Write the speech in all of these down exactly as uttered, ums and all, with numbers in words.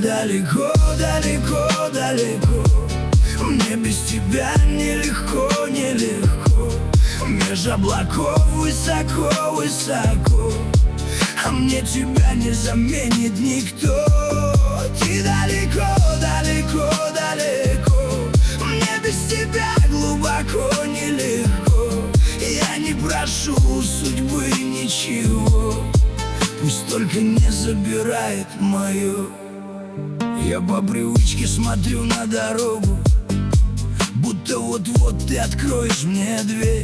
далеко, далеко, далеко. Мне без тебя нелегко, нелегко. Меж облаков высоко, высоко. А мне тебя не заменит никто. Ты далеко, далеко, далеко. Мне без тебя глубоко, нелегко. Я не прошу у судьбы ничего, пусть только не забирает мое. Я по привычке смотрю на дорогу, будто вот-вот ты откроешь мне дверь.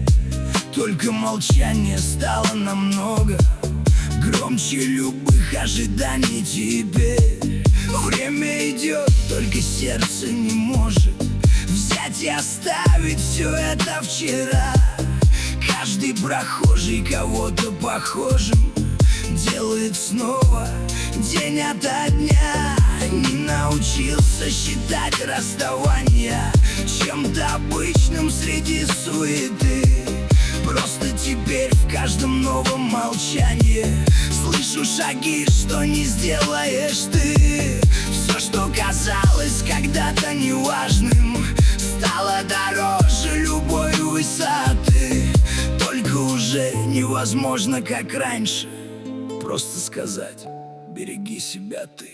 Только молчание стало намного громче любых ожиданий теперь. Время идет, только сердце не может взять и оставить все это вчера. Каждый прохожий кого-то похожим делает снова день ото дня. Не научился считать расставания чем-то обычным среди суеты. Просто теперь в каждом новом молчании слышу шаги, что не сделаешь ты. Все, что казалось когда-то неважным, стало дороже любой высоты. Только уже невозможно, как раньше, просто сказать: береги себя ты.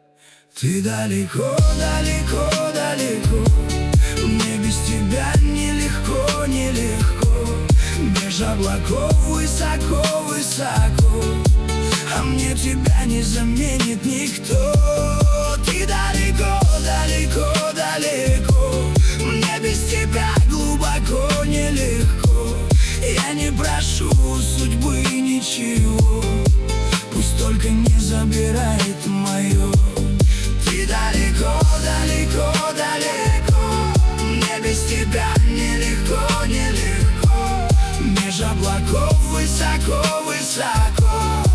Ты далеко, далеко, далеко. Мне без тебя нелегко, нелегко. Меж облаков высоко, высоко. А мне тебя не заменит никто. Ты далеко, далеко, далеко. Мне без тебя глубоко, нелегко. Я не прошу у судьбы ничего, пусть только не забирает мое. Ты далеко, далеко, далеко. Мне без тебя нелегко, нелегко. Меж облаков высоко, высоко.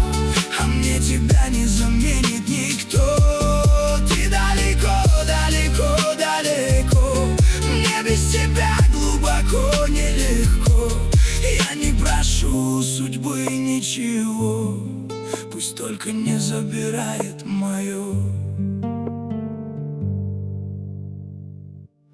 А мне тебя не заменит никто. Ты далеко, далеко, далеко. Мне без тебя глубоко, нелегко. Я не прошу у судьбы ничего, пусть только не забирает мое.